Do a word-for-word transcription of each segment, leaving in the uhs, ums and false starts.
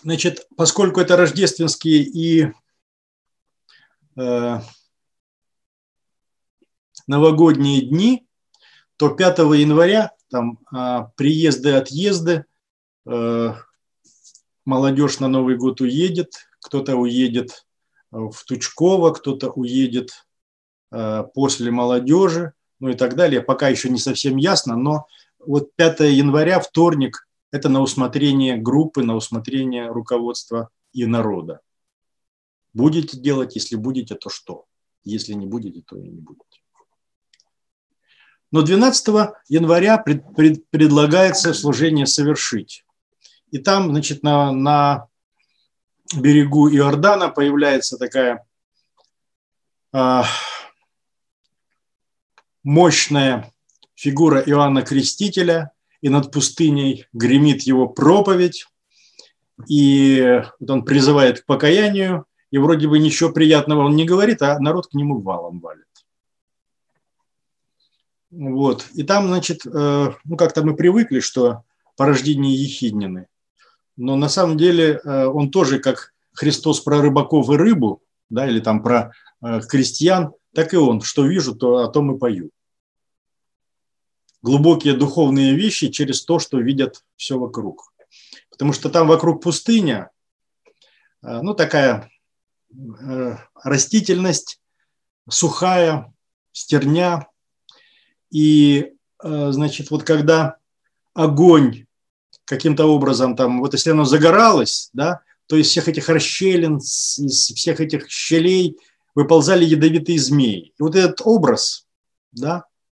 Значит, поскольку это рождественские и э, новогодние дни, то пятого января там э, приезды, отъезды, э, молодежь на Новый год уедет, кто-то уедет в Тучково, кто-то уедет э, после молодежи, ну и так далее. Пока еще не совсем ясно, но вот пятого января, вторник, это на усмотрение группы, на усмотрение руководства и народа. Будете делать, если будете, то что? Если не будете, то и не будете. Но двенадцатого января пред, пред, предлагается служение совершить. И там, значит, на, на берегу Иордана появляется такая э, мощная фигура Иоанна Крестителя, и над пустыней гремит его проповедь, и вот он призывает к покаянию, и вроде бы ничего приятного он не говорит, а народ к нему валом валит. Вот. И там, значит, э, ну как-то мы привыкли, что порождение Ехиднины, но на самом деле э, он тоже, как Христос про рыбаков и рыбу, да, или там про э, крестьян, так и он, что вижу, то о том и пою. Глубокие духовные вещи через то, что видят все вокруг. Потому что там вокруг пустыня, ну, такая растительность сухая, стерня. И, значит, вот когда огонь каким-то образом там, вот если оно загоралось, да, то из всех этих расщелин, из всех этих щелей выползали ядовитые змеи. И вот этот образ, да,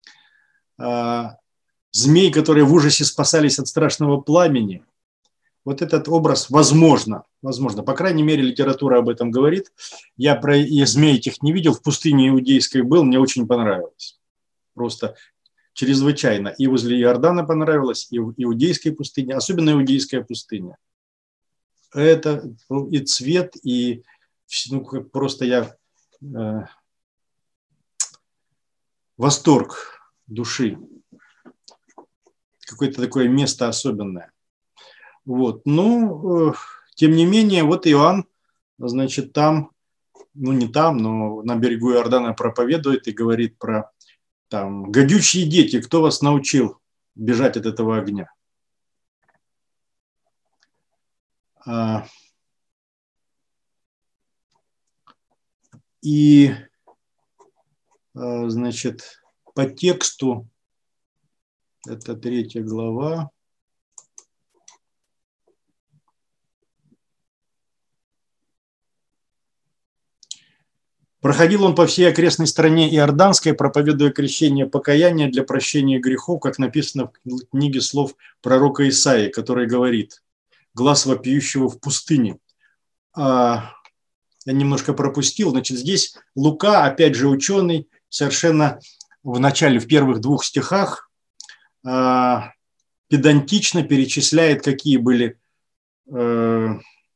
змей, которые в ужасе спасались от страшного пламени. Вот этот образ, возможно, возможно, по крайней мере, литература об этом говорит. Я про змей этих не видел, в пустыне иудейской был, мне очень понравилось. Просто чрезвычайно. И возле Иордана понравилось, и в иудейской пустыне, особенно иудейская пустыня. Это и цвет, и ну, просто я э, восторг души. Какое-то такое место особенное. Вот. Ну, э, тем не менее, вот Иоанн, значит, там, ну не там, но на берегу Иордана проповедует и говорит про там гадючие дети, кто вас научил бежать от этого огня? А, и, а, значит, по тексту, это третья глава. Проходил он по всей окрестной стране Иорданской, проповедуя крещение покаяния для прощения грехов, как написано в книге слов пророка Исаии, который говорит: «Глас вопиющего в пустыне». А, я немножко пропустил. Значит, здесь Лука, опять же ученый, совершенно в начале, в первых двух стихах, педантично перечисляет, какие были, э,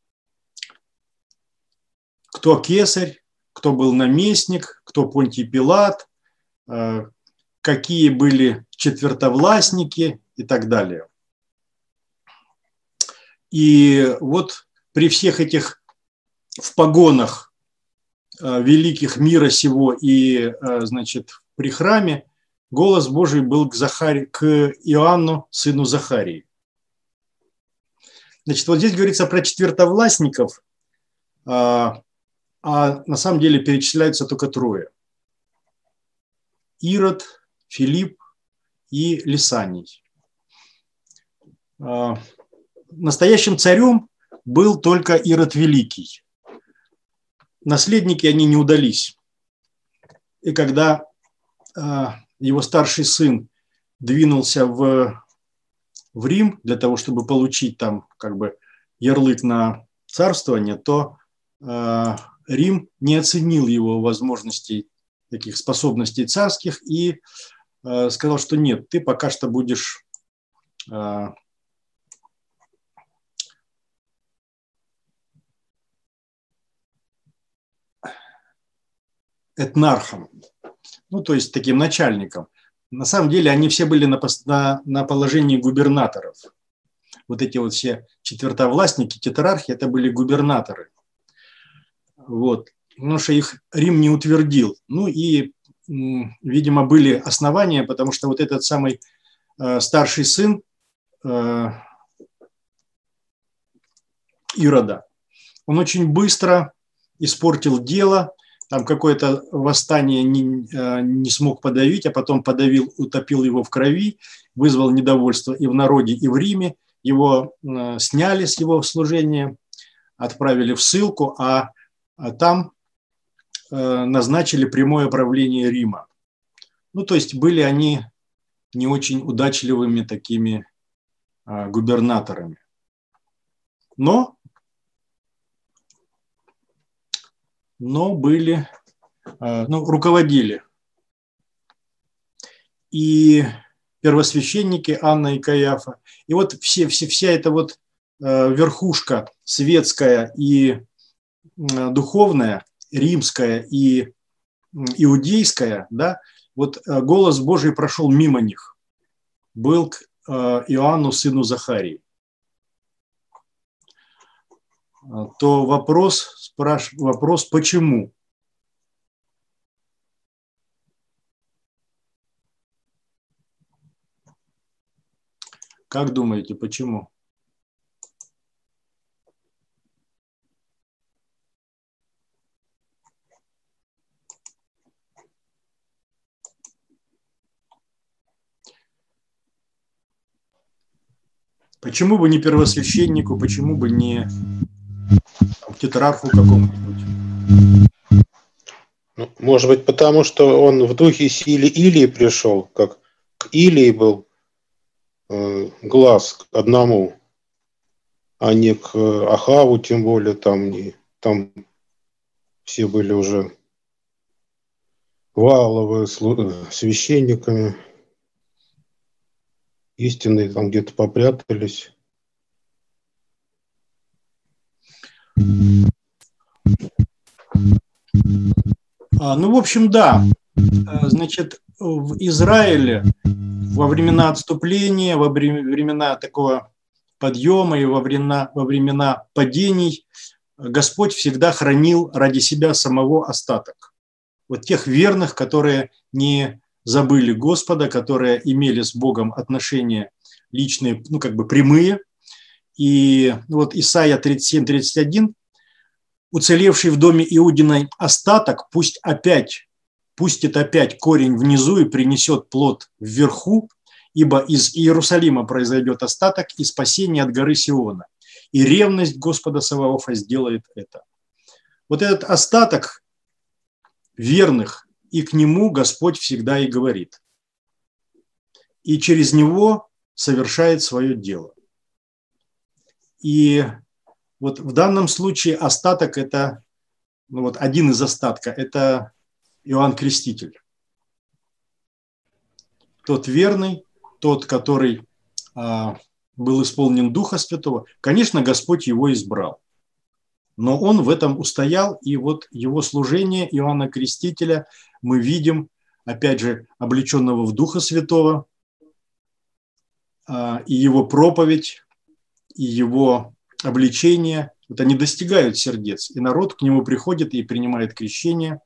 кто кесарь, кто был наместник, кто Понтий Пилат, э, какие были четвертовластники и так далее. И вот при всех этих в погонах э, великих мира сего и, э, значит, при храме голос Божий был к, Захари, к Иоанну, сыну Захарии. Значит, вот здесь говорится про четвертовластников, а, а на самом деле перечисляются только трое. Ирод, Филипп и Лисаний. А, настоящим царем был только Ирод Великий. Наследники, они не удались. И когда а, его старший сын двинулся в, в Рим для того, чтобы получить там как бы ярлык на царствование, то э, Рим не оценил его возможностей, таких способностей царских, и э, сказал, что нет, ты пока что будешь э, этнархом. Ну, то есть таким начальником. На самом деле они все были на, на, на положении губернаторов. вот эти вот все четвертовластники, тетрархи, это были губернаторы. Вот. Потому что их Рим не утвердил. Ну и, видимо, были основания, потому что вот этот самый э, старший сын э, Ирода, он очень быстро испортил дело, там какое-то восстание не, не смог подавить, а потом подавил, утопил его в крови, вызвал недовольство и в народе, и в Риме. Его э, сняли с его служения, отправили в ссылку, а, а там э, назначили прямое правление Рима. Ну, то есть были они не очень удачливыми такими э, губернаторами. Но но были, ну, руководили. И первосвященники Анна и Каиафа. И вот все, все, вся эта вот верхушка светская и духовная, римская и иудейская, да, вот голос Божий прошел мимо них. Был к Иоанну, сыну Захарии. То вопрос, спраш... вопрос, почему? Как думаете, почему? Почему бы не первосвященнику, почему бы не тетрарху какому-нибудь? Ну, может быть, потому что он в духе силы Илии пришел, как к Илии был э, глаз к одному, а не к Ахаву, тем более там, не, там все были уже Вааловы священниками, истинные там где-то попрятались. Ну, в общем, да. Значит, в Израиле во времена отступления, во времена такого подъема и во времена, во времена падений Господь всегда хранил ради себя самого остаток. Вот тех верных, которые не забыли Господа, которые имели с Богом отношения личные, ну, как бы прямые. И вот Исайя тридцать семь тридцать один: уцелевший в доме Иудиной остаток пусть опять, пустит опять корень внизу и принесет плод вверху, ибо из Иерусалима произойдет остаток и спасение от горы Сиона. И ревность Господа Саваофа сделает это. Вот этот остаток верных, и к нему Господь всегда и говорит. И через него совершает свое дело. И вот в данном случае остаток – это, ну вот один из остатка – это Иоанн Креститель. Тот верный, тот, который а, был исполнен Духа Святого. Конечно, Господь его избрал. Но он в этом устоял, и вот его служение Иоанна Крестителя мы видим, опять же, облеченного в Духа Святого, а, и его проповедь, и его обличение, вот они достигают сердец, и народ к нему приходит и принимает крещение.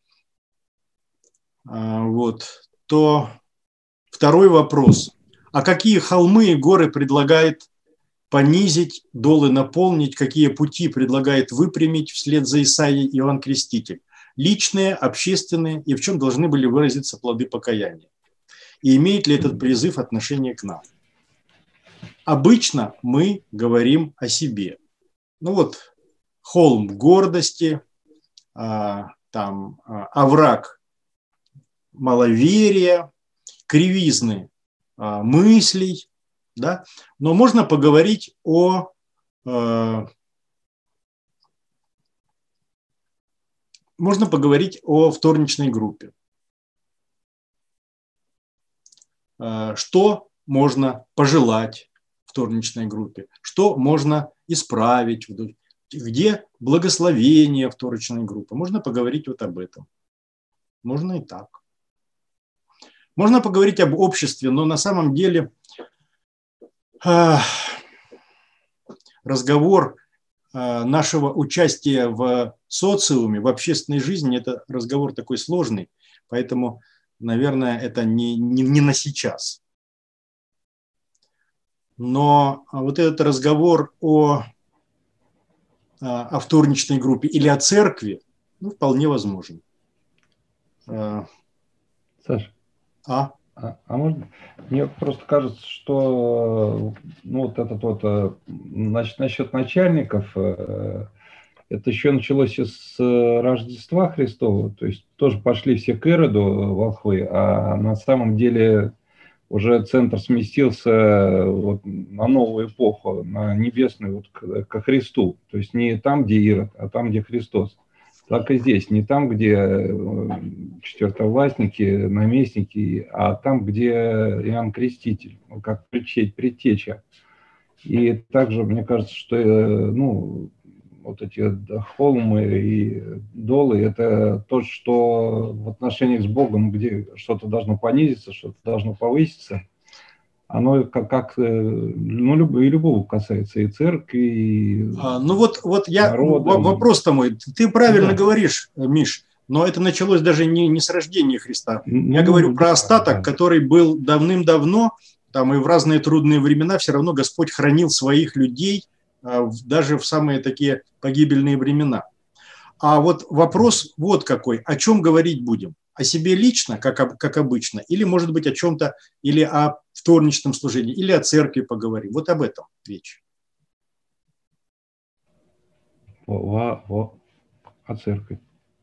А, вот. То второй вопрос. А какие холмы и горы предлагает понизить, долы наполнить, какие пути предлагает выпрямить вслед за Исаией Иоанн Креститель? Личные, общественные, и в чем должны были выразиться плоды покаяния? И имеет ли этот призыв отношение к нам? Обычно мы говорим о себе. Ну вот, холм гордости, а, там, а, овраг маловерия, кривизны а, мыслей, да? Но можно поговорить о э, можно поговорить о вторничной группе. Э, что можно пожелать вторничной группе, что можно исправить, где благословение вторничной группы. Можно поговорить вот об этом. Можно и так. Можно поговорить об обществе, но на самом деле э, разговор нашего участия в социуме, в общественной жизни, это разговор такой сложный, поэтому, наверное, это не, не, не на сейчас. Но вот этот разговор о, о вторничной группе или о церкви, ну, вполне возможен. Саша, а? А, а можно? Мне просто кажется, что ну, вот этот вот, значит, насчет начальников, это еще началось с Рождества Христова, то есть тоже пошли все к Ироду, волхвы, а на самом деле уже центр сместился вот на новую эпоху, на небесную, вот к, ко Христу, то есть не там, где Ирод, а там, где Христос. Так и здесь, не там, где четвертовластники, наместники, а там, где Иоанн Креститель, как предтеча. И также, мне кажется, что ну, вот эти холмы и долы – это то, что в отношениях с Богом, где что-то должно понизиться, что-то должно повыситься, оно как, как ну, любого, и любого касается, и церкви, и а, ну вот, вот я, народа, вопрос-то мой, ты правильно да. говоришь, Миш, но это началось даже не, не с рождения Христа. Ну, я говорю да, про остаток, да. который был давным-давно, там и в разные трудные времена все равно Господь хранил своих людей, даже в самые такие погибельные времена. А вот вопрос вот какой, о чем говорить будем? О себе лично, как, как обычно, или, может быть, о чем-то, или о вторничном служении, или о церкви поговорим. Вот об этом речь. О, о, о церкви.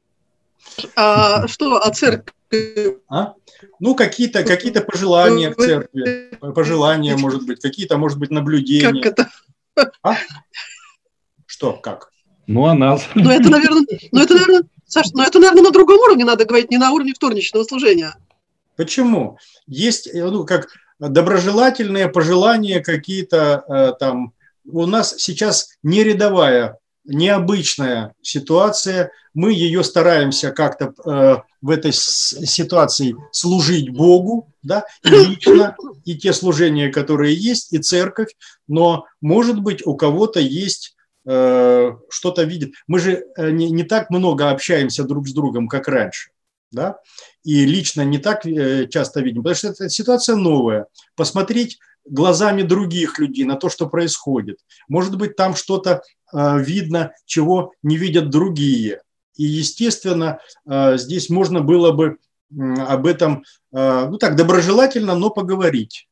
А что о церкви? А? Ну, какие-то какие-то пожелания к церкви, пожелания, может быть, какие-то, может быть, наблюдения. Как это? А? Что, как? Ну, о нас. Ну, это, наверное, ну, это, наверное, Саш, ну, это, наверное, на другом уровне надо говорить, не на уровне вторничного служения. Почему? Есть, ну, как доброжелательные пожелания какие-то э, там. У нас сейчас не рядовая, необычная ситуация. Мы ее стараемся как-то э, в этой ситуации служить Богу, да, и лично, и те служения, которые есть, и церковь. Но, может быть, у кого-то есть что-то видит. Мы же не, не так много общаемся друг с другом, как раньше, да, и лично не так часто видим, потому что эта ситуация новая. Посмотреть глазами других людей на то, что происходит. Может быть, там что-то видно, чего не видят другие. И, естественно, здесь можно было бы об этом, ну так, доброжелательно, но поговорить.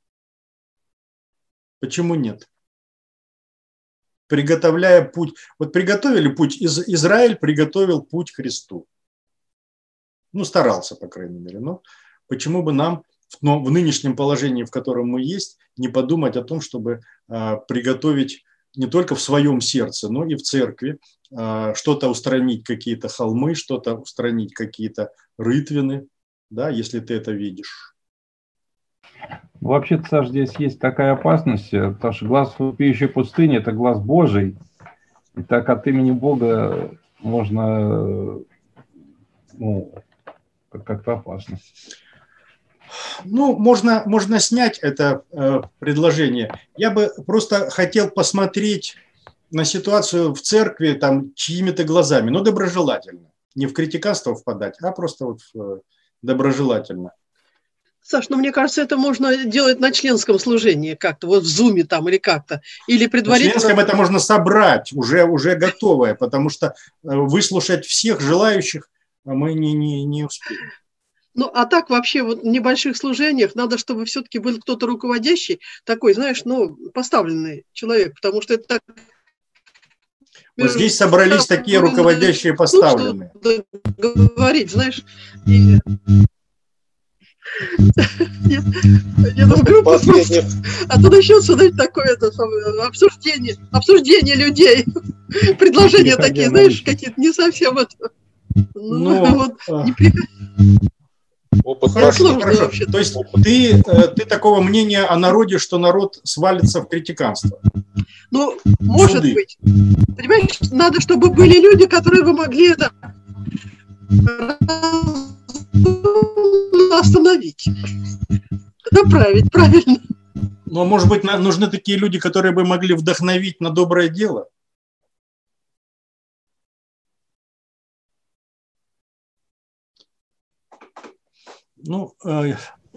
Почему нет? Приготовляя путь. Вот приготовили путь, из, Израиль приготовил путь к Христу. Ну, старался, по крайней мере. Но почему бы нам в, в нынешнем положении, в котором мы есть, не подумать о том, чтобы а, приготовить не только в своем сердце, но и в церкви, а, что-то устранить, какие-то холмы, что-то устранить, какие-то рытвины, да, если ты это видишь. Вообще-то, Саш, здесь есть такая опасность, потому что глаз вопиющей пустыни – это глаз Божий. И так от имени Бога можно, ну, как-то опасно. Ну, можно, можно снять это э, предложение. Я бы просто хотел посмотреть на ситуацию в церкви там чьими-то глазами, но доброжелательно. Не в критиканство впадать, а просто вот в, доброжелательно. Саш, ну мне кажется, это можно делать на членском служении как-то, вот в зуме там или как-то, или предварительно. В членском это можно собрать, уже, уже готовое, потому что выслушать всех желающих мы не, не, не успеем. Ну, а так вообще вот в небольших служениях надо, чтобы все-таки был кто-то руководящий, такой, знаешь, ну, поставленный человек, потому что это так... Вот здесь собрались такие руководящие поставленные. Говорить, знаешь, и... Нет, нет, в группу просто. А то начнется, знаете, такое это, обсуждение, обсуждение людей, предложения такие, знаешь, какие-то не совсем это. Ну, ну вот, а... не при... Опыт хорошо, хорошо. То есть ты, ты такого мнения о народе, что народ свалится в критиканство? Ну, может Суды. быть. Понимаешь, надо, чтобы были люди, которые бы могли это остановить, направить правильно. Но, может быть, нам нужны такие люди, которые бы могли вдохновить на доброе дело? Ну, э...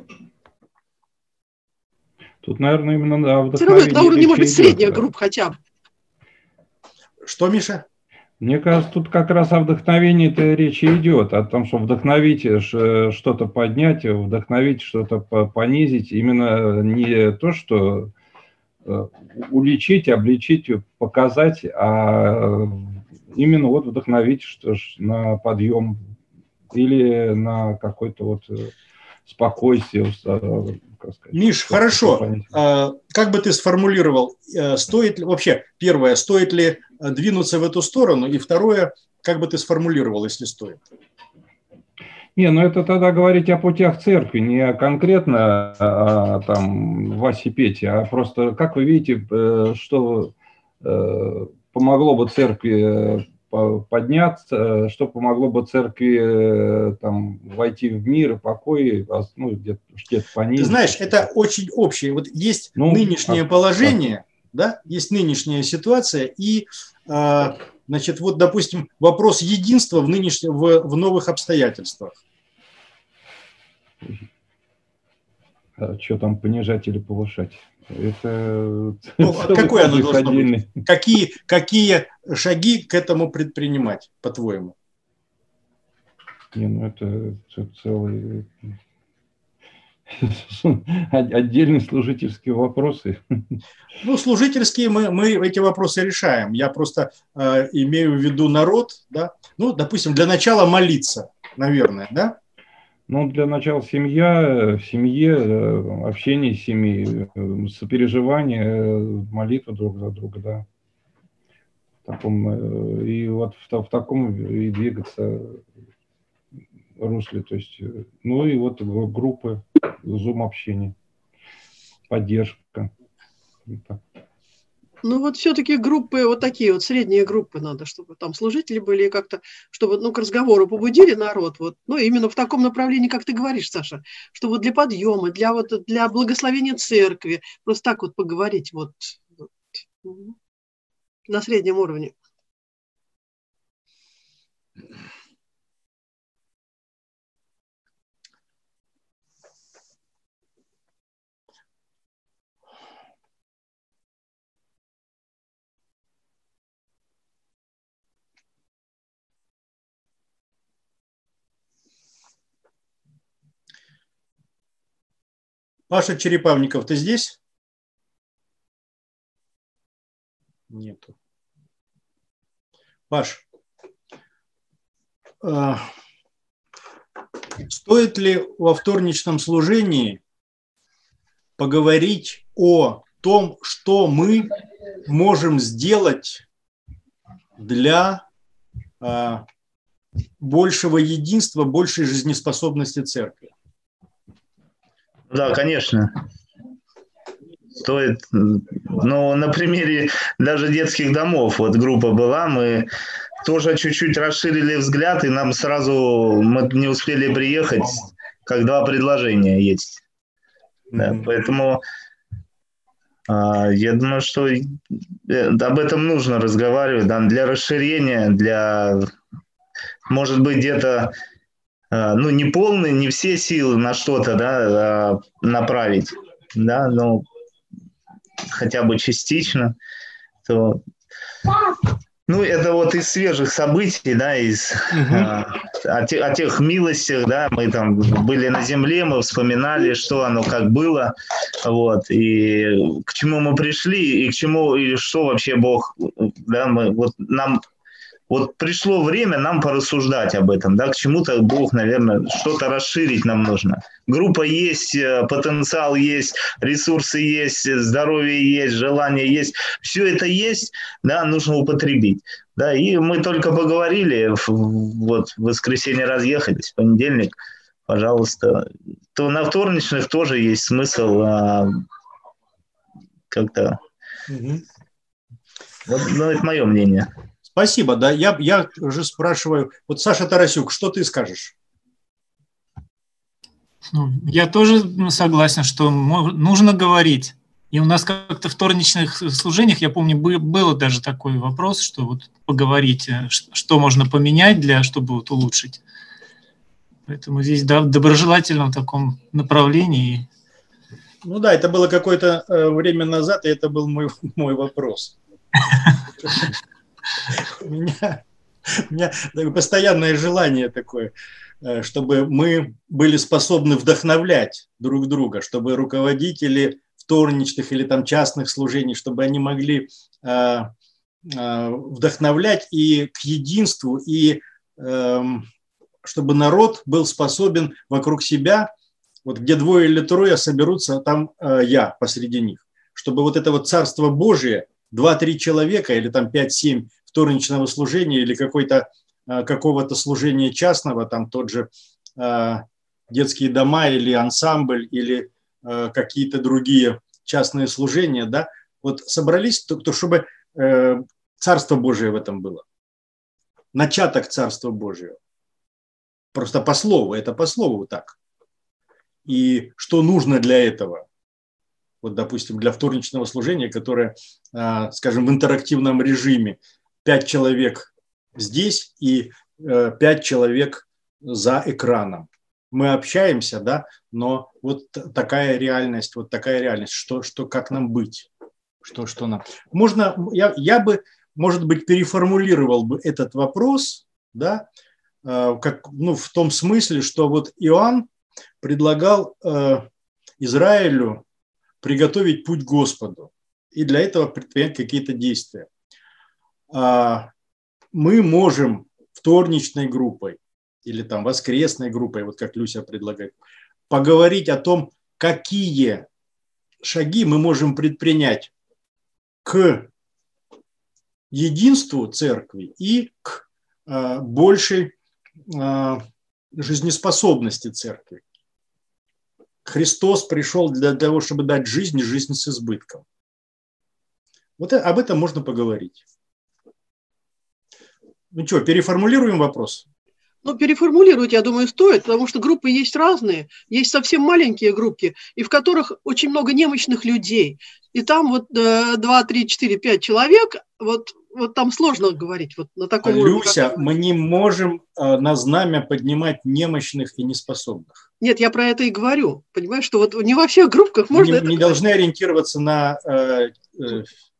Тут, наверное, именно на вдохновение. Все равно это на уровне, может быть, средних групп хотя бы. Что, Миша? Мне кажется, тут как раз о вдохновении-то речи идет, о том, что вдохновить что-то поднять, вдохновить что-то понизить. Именно не то, что уличить, обличить, показать, а именно вот вдохновить что ж, на подъем или на какой-то вот спокойствие. Как сказать, Миш, хорошо. Как бы ты сформулировал, стоит ли, вообще, первое, стоит ли двинуться в эту сторону, и второе, как бы ты сформулировал, если стоит? Не, ну это тогда говорить о путях церкви, не конкретно о, там, Васе Пете, а просто, как вы видите, что помогло бы церкви подняться, что помогло бы церкви там, войти в мир и покой, ну, где-то, где-то понизить. Ты знаешь, это очень общее. Вот есть ну, нынешнее а, положение, а... да, есть нынешняя ситуация, и, а, значит, вот, допустим, вопрос единства в, нынешнем, в, в новых обстоятельствах. А что там понижать или повышать? Это ну, какое оно должно быть? Какие, какие шаги к этому предпринимать, по-твоему? Не, ну это, это целый отдельные служительские вопросы. Ну, служительские мы, мы эти вопросы решаем. Я просто э, имею в виду народ, да. Ну, допустим, для начала молиться, наверное, да? Ну, для начала семья, в семье, общение с семьей, сопереживание, молитва друг за друга, да. В таком, и вот в, в таком и двигаться русле, то есть, ну и вот группы, зум-общение, поддержка. Ну вот все-таки группы, вот такие вот средние группы надо, чтобы там служители были как-то, чтобы ну, к разговору побудили народ, вот, ну именно в таком направлении, как ты говоришь, Саша, что вот для подъема, для, вот, для благословения церкви, просто так вот поговорить вот, вот на среднем уровне. Паша Черепавников, ты здесь? Нету. Паш, э, стоит ли во вторничном служении поговорить о том, что мы можем сделать для э, большего единства, большей жизнеспособности церкви? Да, конечно. Стоит, ну, на примере даже детских домов, вот группа была, мы тоже чуть-чуть расширили взгляд, и нам сразу, мы не успели приехать, как два предложения есть. Да, mm-hmm. Поэтому а, я думаю, что об этом нужно разговаривать, да, для расширения, для, может быть, где-то ну, не полные, не все силы на что-то, да, направить, да, но хотя бы частично, то, ну, это вот из свежих событий, да, из, угу. а, о, те, о тех милостях, да, мы там были на земле, мы вспоминали, что оно как было, вот, и к чему мы пришли, и к чему, и что вообще Бог, да, мы, вот нам... Вот пришло время нам порассуждать об этом, да, к чему-то Бог, наверное, что-то расширить нам нужно. Группа есть, потенциал есть, ресурсы есть, здоровье есть, желание есть. Все это есть, да, нужно употребить. Да, и мы только поговорили, вот в воскресенье разъехались, в понедельник, пожалуйста. То на вторничных тоже есть смысл а, как-то... Угу. Вот, ну, это мое мнение. Спасибо, да, я, я уже спрашиваю, вот Саша Тарасюк, что ты скажешь? Ну, я тоже согласен, что нужно говорить, И у нас как-то в вторничных служениях, я помню, был даже такой вопрос, что вот поговорить, что можно поменять, для, чтобы вот улучшить. Поэтому здесь да, в доброжелательном таком направлении. Ну да, это было какое-то время назад, и это был мой, мой вопрос. У меня, у меня постоянное желание такое, чтобы мы были способны вдохновлять друг друга, чтобы руководители вторничных или там частных служений, чтобы они могли э, э, вдохновлять и к единству, и э, чтобы народ был способен вокруг себя, вот где двое или трое соберутся, там э, я посреди них, чтобы вот это вот Царство Божие, два-три человека или там пять-семь вторничного служения или какой-то, э, какого-то служения частного, там тот же э, детские дома или ансамбль или какие-то другие частные служения, да, вот собрались, то, то чтобы э, Царство Божие в этом было. Начаток Царства Божьего. Просто по слову, это по слову так. И что нужно для этого? Вот, допустим, для вторничного служения, которое, э, скажем, в интерактивном режиме, пять человек здесь и э, пять человек за экраном. Мы общаемся, да, но вот такая реальность, вот такая реальность, что, что как нам быть, что, что нам. Можно, я, я бы, может быть, переформулировал бы этот вопрос, да, э, как, ну, в том смысле, что вот Иоанн предлагал э, Израилю приготовить путь Господу и для этого предпринять какие-то действия. А мы можем вторничной группой или там воскресной группой, вот как Люся предлагает, поговорить о том, какие шаги мы можем предпринять к единству церкви и к э, большей э, жизнеспособности церкви. Христос пришел для того, чтобы дать жизнь и жизнь с избытком. Вот об этом можно поговорить. Ну что, переформулируем вопрос? Ну, переформулировать, я думаю, стоит, потому что группы есть разные. Есть совсем маленькие группки, и в которых очень много немощных людей. И там вот два, три, четыре, пять человек, вот, вот там сложно говорить. Вот на таком уровне. Люся, мы не можем на знамя поднимать немощных и неспособных. Нет, я про это и говорю. Понимаешь, что вот не во всех группках можно не, это не должны ориентироваться на э, э,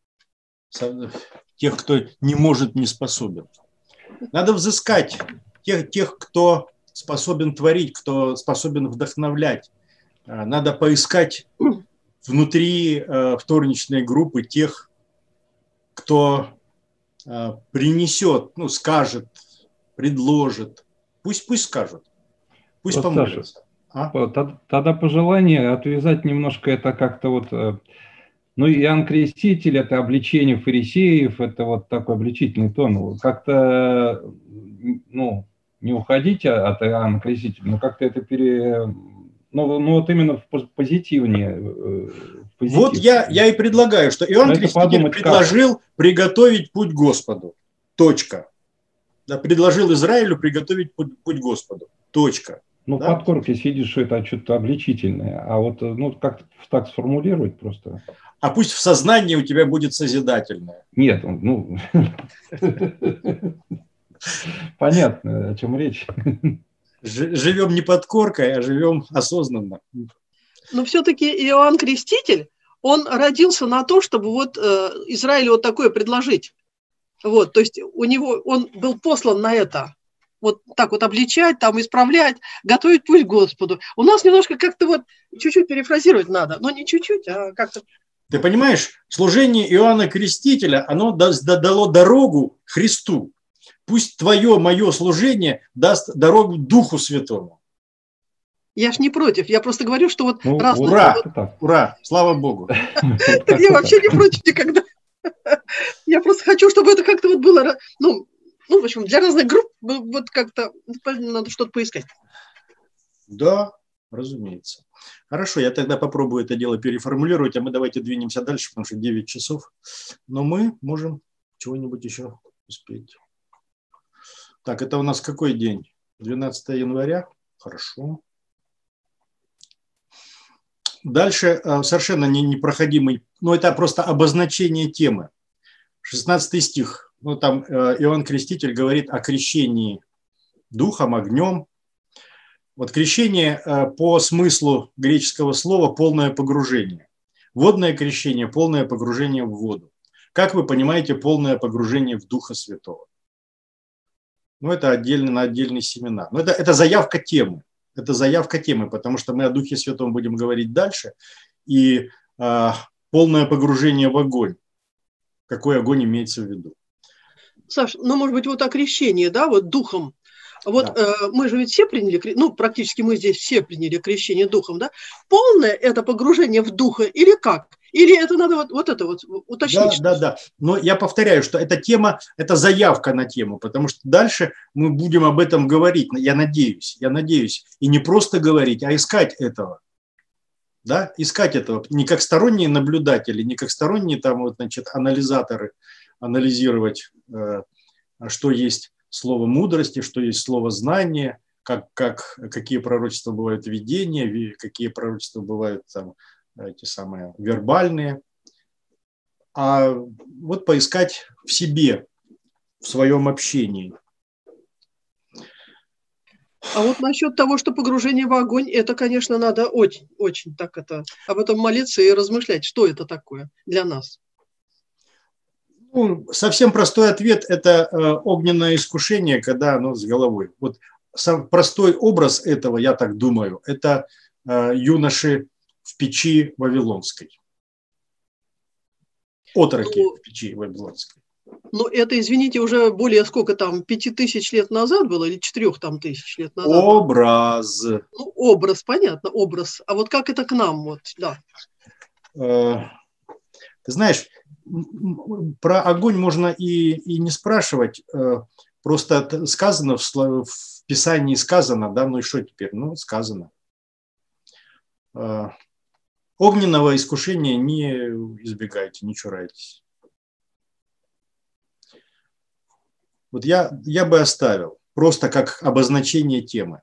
тех, кто не может, не способен. Надо взыскать тех, тех, кто способен творить, кто способен вдохновлять. Надо поискать внутри э, вторничной группы тех, кто э, принесет, ну, скажет, предложит. Пусть, пусть скажут, пусть вот, помолятся. А? Тогда пожелание отвязать немножко это как-то вот... Ну, Иоанн Креститель – это обличение фарисеев, это вот такой обличительный тон. Как-то, ну, не уходите от Иоанна Крестителя, но как-то это пере... Ну, ну вот именно в позитивнее. В позитив. Вот я, я и предлагаю, что Иоанн но Креститель предложил как? приготовить путь Господу. Точка. Да, предложил Израилю приготовить путь, путь Господу. Точка. Ну, да? Под коркой сидишь, что это что-то обличительное. А вот, ну, как-то так сформулировать просто... А пусть в сознании у тебя будет созидательное. Нет, ну... Понятно, о чем речь. Живем не под коркой, а живем осознанно. Но все-таки Иоанн Креститель, он родился на то, чтобы вот э, Израилю вот такое предложить. Вот, то есть у него, он был послан на это. Вот так вот обличать, там исправлять, готовить путь к Господу. У нас немножко как-то вот чуть-чуть перефразировать надо, но не чуть-чуть, а как-то. Ты понимаешь, служение Иоанна Крестителя, оно дало дорогу Христу. Пусть твое, мое служение даст дорогу Духу Святому. Я ж не против, я просто говорю, что вот... Ну, раз ура, вот... ура, слава Богу. Я вообще не против никогда. Я просто хочу, чтобы это как-то вот было, ну, ну, в общем, для разных групп вот как-то надо что-то поискать. Да, разумеется. Хорошо, я тогда попробую это дело переформулировать, а мы давайте двинемся дальше, потому что девять часов. Но мы можем чего-нибудь еще успеть. Так, это у нас какой день? двенадцатое января? Хорошо. Дальше совершенно непроходимый, но это просто обозначение темы. шестнадцатый стих. Ну, там Иоанн Креститель говорит о крещении духом, огнем. Вот крещение по смыслу греческого слова полное погружение. Водное крещение – полное погружение в воду. Как вы понимаете, полное погружение в Духа Святого. Ну, это отдельно на отдельный семинар. Но это, это заявка темы. Это заявка темы, потому что мы о Духе Святом будем говорить дальше. И э, полное погружение в огонь. Какой огонь имеется в виду? Саш, ну, может быть, вот о крещении, да, вот духом. Вот да. э, мы же ведь все приняли, ну, практически мы здесь все приняли крещение духом, да? Полное это погружение в духа или как? Или это надо вот, вот это вот уточнить? Да, да, да. Но я повторяю, что эта тема, это заявка на тему, потому что дальше мы будем об этом говорить, я надеюсь, я надеюсь. И не просто говорить, а искать этого. Да, искать этого. Не как сторонние наблюдатели, не как сторонние там, вот, значит, анализаторы, анализировать, э, что есть слово мудрости, что есть слово знания, как, как, какие пророчества бывают видения, какие пророчества бывают там, эти самые вербальные. А вот поискать в себе, в своем общении. А вот насчет того, что погружение в огонь, это, конечно, надо очень, очень так это, об этом молиться и размышлять, что это такое для нас. Ну, совсем простой ответ – это э, огненное искушение, когда оно с головой. Вот сам простой образ этого, я так думаю, это э, юноши в печи Вавилонской. Отроки ну, в печи Вавилонской. Ну, это, извините, уже более сколько там, пяти тысяч лет назад было или четырех там тысяч лет назад? Образ. Ну, образ, понятно, образ. А вот как это к нам, вот, да. Э, ты знаешь, про огонь можно и, и не спрашивать, просто сказано, в, в Писании сказано, да, ну и что теперь? Ну, сказано. Огненного искушения не избегайте, не чурайтесь. Вот я, я бы оставил, просто как обозначение темы.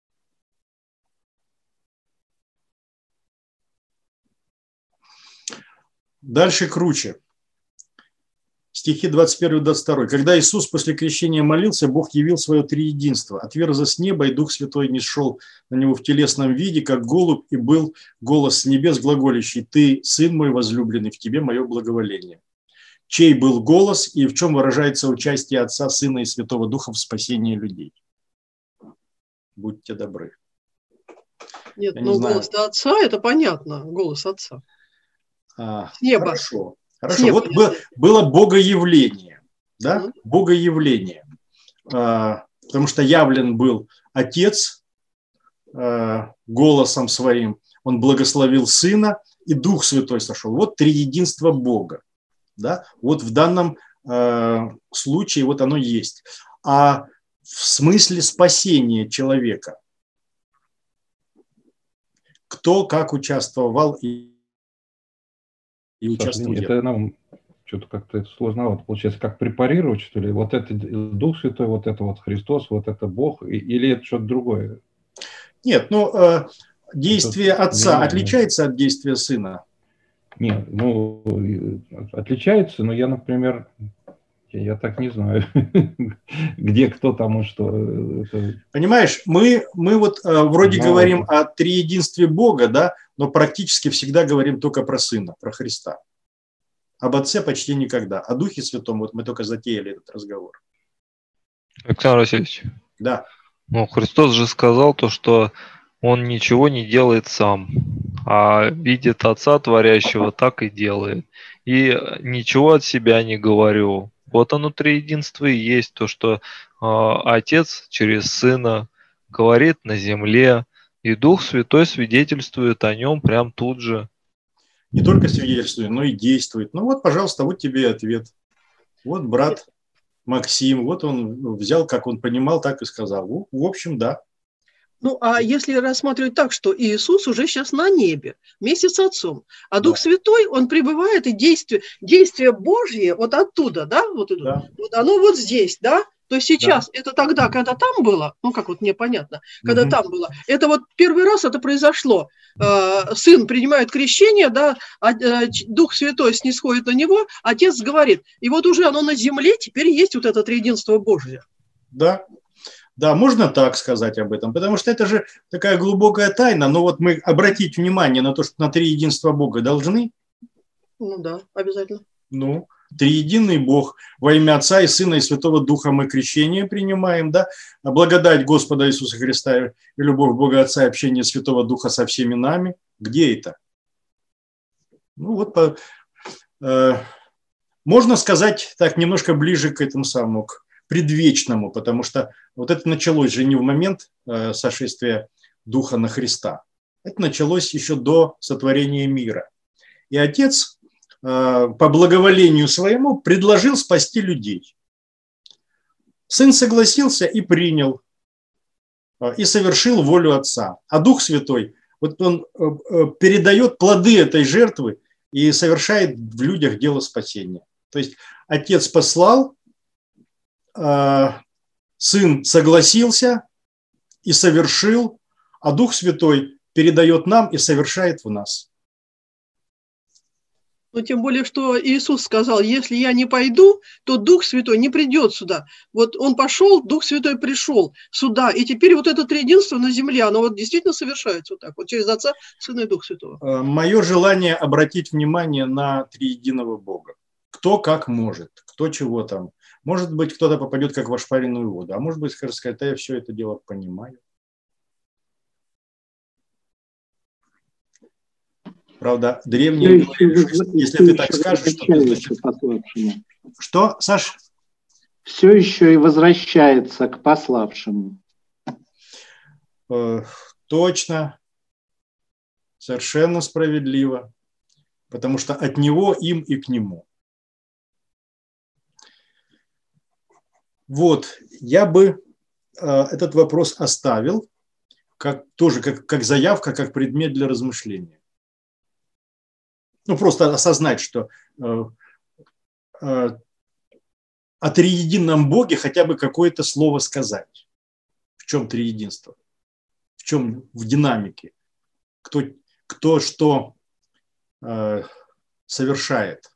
Дальше круче. Стихи двадцать один двадцать два. Когда Иисус после крещения молился, Бог явил свое триединство. Отверза с неба, и Дух Святой нисшел на него в телесном виде, как голубь, и был голос с небес глаголящий: «Ты, Сын мой возлюбленный, в тебе мое благоволение». Чей был голос и в чем выражается участие Отца, Сына и Святого Духа в спасении людей? Будьте добры. Нет, ну голос Отца, это понятно, голос Отца. А, с неба. Хорошо. Хорошо, вот было, было богоявление, да, mm-hmm. богоявление, а, потому что явлен был Отец а, голосом своим, он благословил Сына, и Дух Святой сошел. Вот триединство Бога, да, вот в данном а, случае вот оно есть. А в смысле спасения человека, кто как участвовал и И Саша, это нам что-то как-то сложновато получается, как препарировать, что ли? Вот это Дух Святой, вот это вот Христос, вот это Бог, или это что-то другое? Нет, ну, э, действие это, Отца не, отличается от действия Сына? Нет, ну, отличается, но я, например, я, я так не знаю, где кто там и что. Это... Понимаешь, мы, мы вот э, вроде но... говорим о триединстве Бога, да, но практически всегда говорим только про Сына, про Христа. Об Отце почти никогда. О Духе Святом вот мы только затеяли этот разговор. Александр Васильевич. Да. Ну, Христос же сказал то, что Он ничего не делает сам, а видит Отца Творящего, так и делает. И ничего от себя не говорю. Вот оно триединство и есть, то, что э, Отец через Сына говорит на земле, и Дух Святой свидетельствует о нем прям тут же. Не только свидетельствует, но и действует. Ну вот, пожалуйста, вот тебе ответ. Вот брат Максим, вот он взял, как он понимал, так и сказал. Ну, в общем, да. Ну, а если рассматривать так, что Иисус уже сейчас на небе, вместе с Отцом, а Дух да. Святой, Он пребывает, и действие, действие Божье вот оттуда, да, вот, да. вот оно вот здесь, да, то То есть сейчас да. Это тогда, когда там было, ну как вот мне понятно, когда угу. там было, это вот первый раз это произошло. Сын принимает крещение, да, Дух Святой снисходит на него, Отец говорит, и вот уже оно на земле, теперь есть вот это триединство Божие. Да, да, можно так сказать об этом, потому что это же такая глубокая тайна, но вот мы обратить внимание на то, что на триединство Бога должны. Ну да, обязательно. Ну, триединый Бог, во имя Отца и Сына и Святого Духа мы крещение принимаем, да, благодать Господа Иисуса Христа и любовь Бога Отца и общение Святого Духа со всеми нами. Где это? Ну вот, по, э, можно сказать так немножко ближе к этому самому, к предвечному, потому что вот это началось же не в момент э, сошествия Духа на Христа, это началось еще до сотворения мира. И Отец по благоволению своему предложил спасти людей. Сын согласился и принял, и совершил волю Отца. А Дух Святой, вот он передает плоды этой жертвы и совершает в людях дело спасения. То есть Отец послал, Сын согласился и совершил, а Дух Святой передает нам и совершает в нас. Но тем более, что Иисус сказал, если я не пойду, то Дух Святой не придет сюда. Вот он пошел, Дух Святой пришел сюда, и теперь вот это триединство на земле, оно вот действительно совершается вот так, вот через Отца, Сына и Дух Святого. Мое желание обратить внимание на триединого Бога. Кто как может, кто чего там. Может быть, кто-то попадет как в ошпаренную воду, а может быть, скажет, сказать, да я все это дело понимаю. Правда, древние говорили, что если ты так скажешь, что ты значит... Что, Саш? Все еще и возвращается к пославшему. Э, точно. Совершенно справедливо. Потому что от него, им и к нему. Вот, я бы э, этот вопрос оставил, как, тоже как, как заявка, как предмет для размышления. Ну, просто осознать, что э, э, о триедином Боге хотя бы какое-то слово сказать. В чем триединство? В чем в динамике? Кто, кто что э, совершает?